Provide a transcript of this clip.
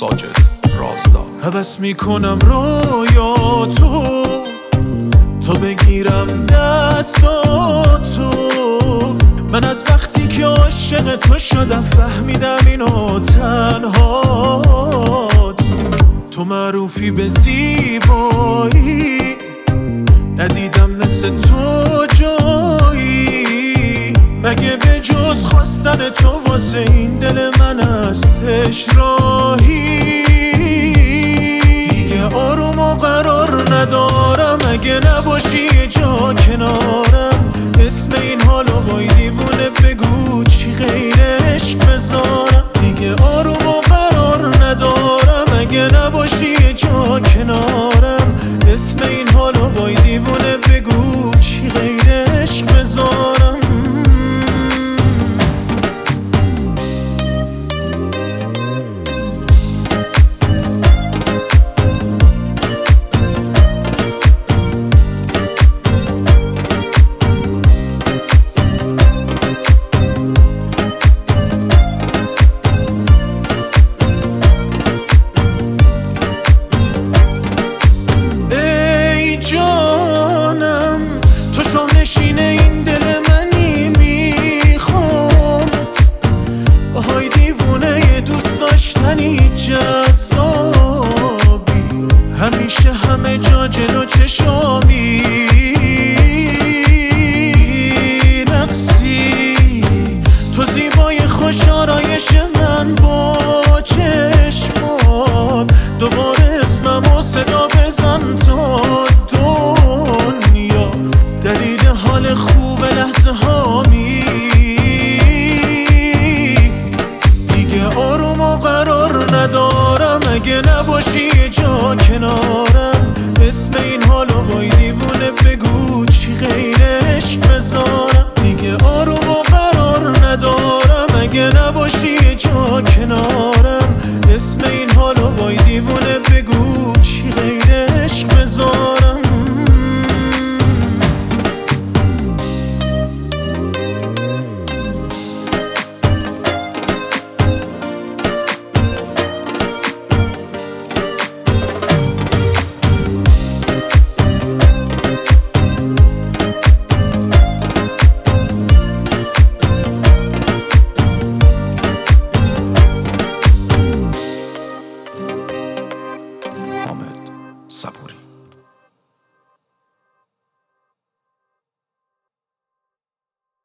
ساجد رازدار. هوس میکنم رویاتو تا بگیرم دستاتو. من از وقتی که عاشق تو شدم فهمیدم اینو تنهات. تو معروفی به زیبایی، ندیدم مثل تو جایی. مگه به جز خواستن تو واسه این دل من هستش راهی؟ دیگه آروم و قرار ندارم اگه نباشی یه جا کنارم. اسم این حالو بای دیوونه بگو چی غیر عشق بذارم. دیگه آروم و قرار ندارم اگه نباشی یه جا کنارم. اسم این حالو بای دیوونه بگو چی غیر عشق بذارم. همیشه همه جا جلو چشامی نقصی. تو زیبای خوش آرایش من با چشمات. دوباره اسممو صدا بزن تا دنیاست دلیل حال خوب لحظه هامی. دیگه آروم و قرار ندارم اگه نباشی یه جا کنارم. اسم این حالو بای دیوونه بگو چی غیر عشق بذارم. دیگه آروم و قرار ندارم اگه نباشی یه جا کنارم. اسم این